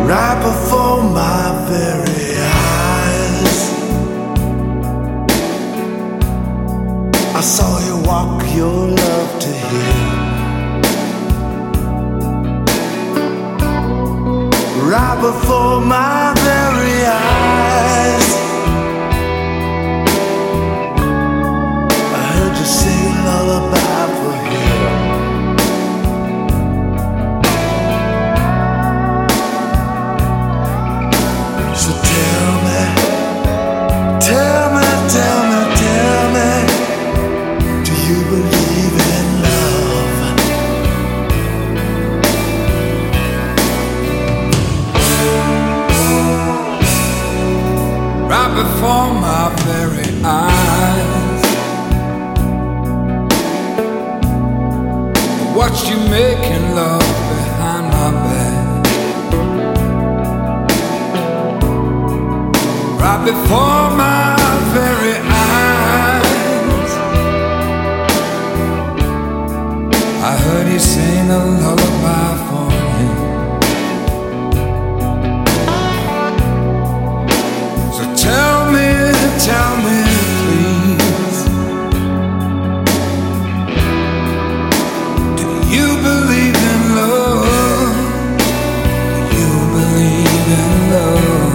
right before my very eyes. I saw you walk your love to him, right before my very eyes. I heard you sing a lullaby for him. So tell me, do you believe in love? Right before my very eyes, I watched you making love behind my back. Right before my very eyes, I heard you sing a lullaby for me. So tell me please, do you believe in love? Do you believe in love?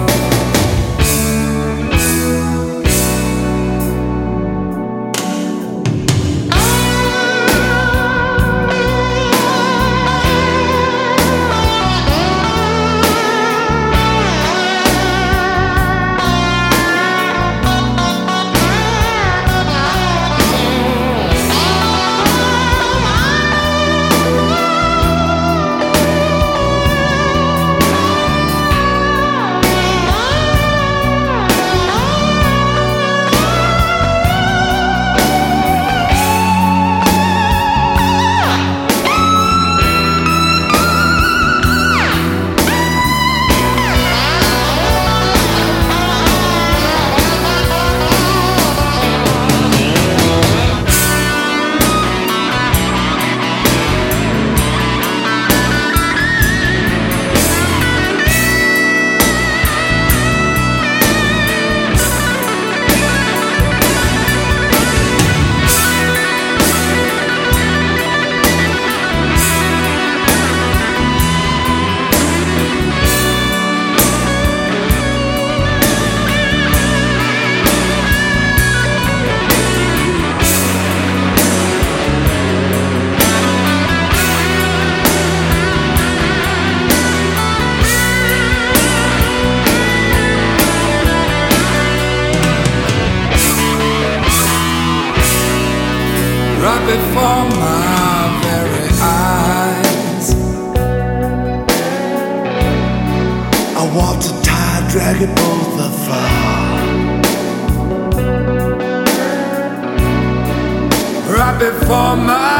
Right before my very eyes, I walked a tired, dragging both afar. Right before my